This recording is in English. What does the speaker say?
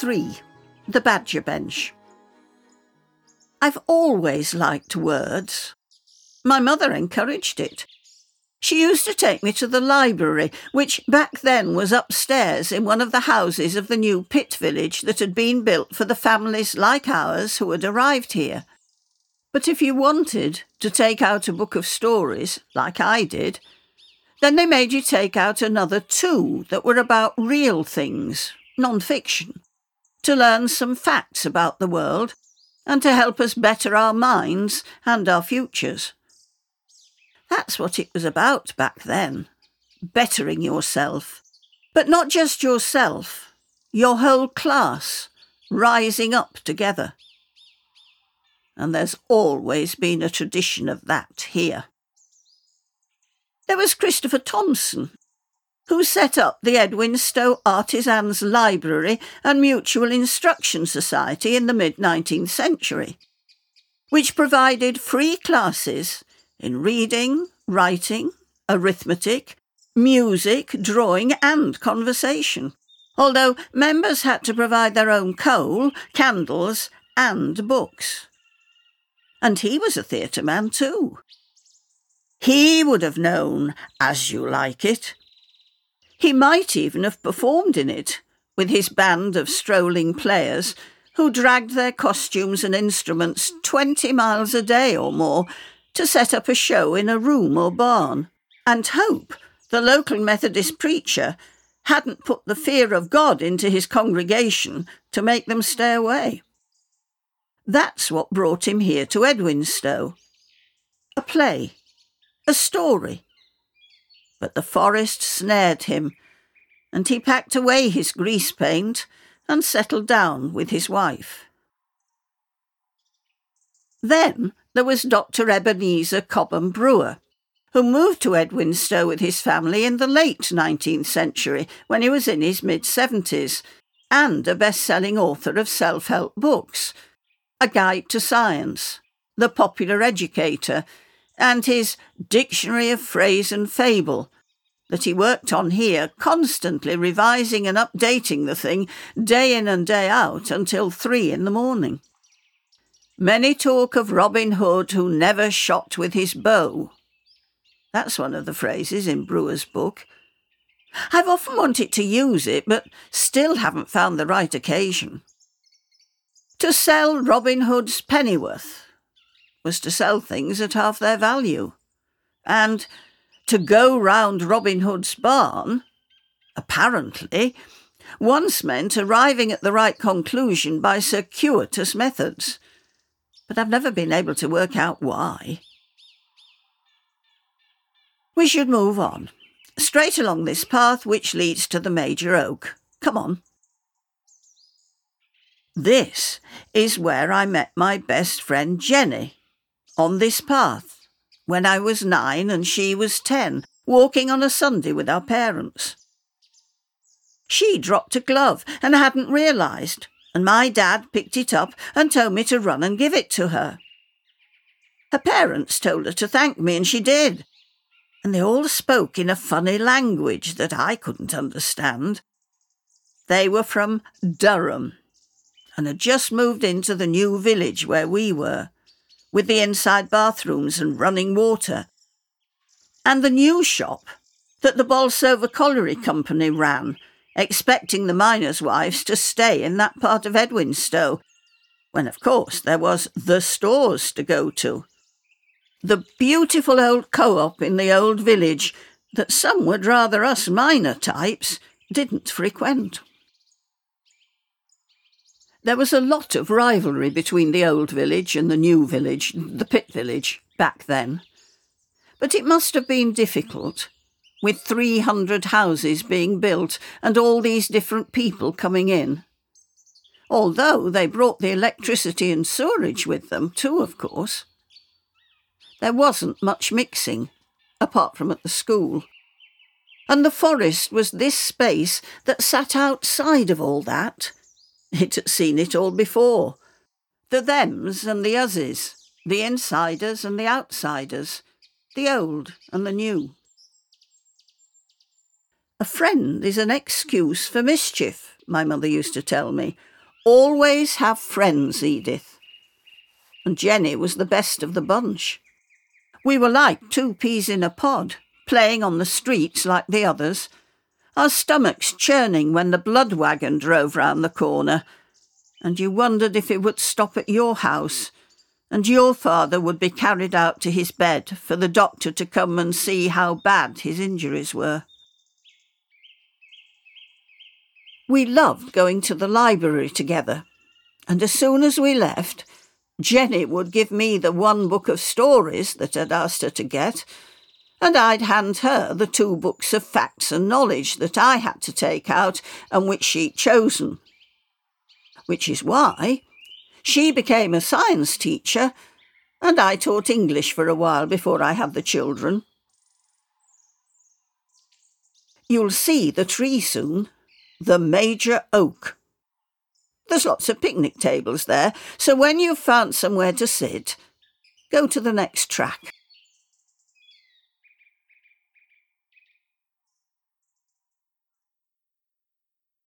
3. The Badger Bench. I've always liked words. My mother encouraged it. She used to take me to the library, which back then was upstairs in one of the houses of the new pit village that had been built for the families like ours who had arrived here. But if you wanted to take out a book of stories, like I did, then they made you take out another 2 that were about real things, non-fiction, to learn some facts about the world and to help us better our minds and our futures. That's what it was about back then, bettering yourself. But not just yourself, your whole class, rising up together. And there's always been a tradition of that here. There was Christopher Thompson, who set up the Edwinstowe Artisans' Library and Mutual Instruction Society in the mid-19th century, which provided free classes in reading, writing, arithmetic, music, drawing and conversation, although members had to provide their own coal, candles and books. And he was a theatre man too. He would have known As You Like It. He might even have performed in it, with his band of strolling players who dragged their costumes and instruments 20 miles a day or more to set up a show in a room or barn, and hope the local Methodist preacher hadn't put the fear of God into his congregation to make them stay away. That's what brought him here to Edwinstowe. A play, a story. But the forest snared him, and he packed away his grease paint and settled down with his wife. Then there was Dr. Ebenezer Cobham Brewer, who moved to Edwinstowe with his family in the late 19th century when he was in his mid-70s, and a best-selling author of self-help books, A Guide to Science, The Popular Educator, and his Dictionary of Phrase and Fable, that he worked on here, constantly revising and updating the thing day in and day out until 3 a.m. Many talk of Robin Hood who never shot with his bow. That's one of the phrases in Brewer's book. I've often wanted to use it, but still haven't found the right occasion. To sell Robin Hood's pennyworth was to sell things at half their value. And to go round Robin Hood's barn, apparently, once meant arriving at the right conclusion by circuitous methods. But I've never been able to work out why. We should move on, straight along this path which leads to the Major Oak. Come on. This is where I met my best friend Jenny, on this path, when I was 9 and she was 10, walking on a Sunday with our parents. She dropped a glove and hadn't realised, and my dad picked it up and told me to run and give it to her. Her parents told her to thank me, and she did, and they all spoke in a funny language that I couldn't understand. They were from Durham, and had just moved into the new village where we were, with the inside bathrooms and running water, and the new shop that the Bolsover Colliery Company ran, expecting the miners' wives to stay in that part of Edwinstowe, when of course there was the stores to go to. The beautiful old co-op in the old village that some would rather us miner types didn't frequent. There was a lot of rivalry between the old village and the new village, the pit village, back then. But it must have been difficult, with 300 houses being built and all these different people coming in. Although they brought the electricity and sewerage with them too, of course. There wasn't much mixing, apart from at the school. And the forest was this space that sat outside of all that. It had seen it all before. The thems and the uses, the insiders and the outsiders, the old and the new. A friend is an excuse for mischief, my mother used to tell me, always have friends, Edith. And Jenny was the best of the bunch. We were like two peas in a pod, playing on the streets like the others, our stomachs churning when the blood wagon drove round the corner, and you wondered if it would stop at your house, and your father would be carried out to his bed for the doctor to come and see how bad his injuries were. We loved going to the library together, and as soon as we left, Jenny would give me the one book of stories that I'd asked her to get, and I'd hand her the 2 books of facts and knowledge that I had to take out and which she'd chosen. Which is why she became a science teacher, and I taught English for a while before I had the children. You'll see the tree soon, the major oak. There's lots of picnic tables there, so when you've found somewhere to sit, go to the next track.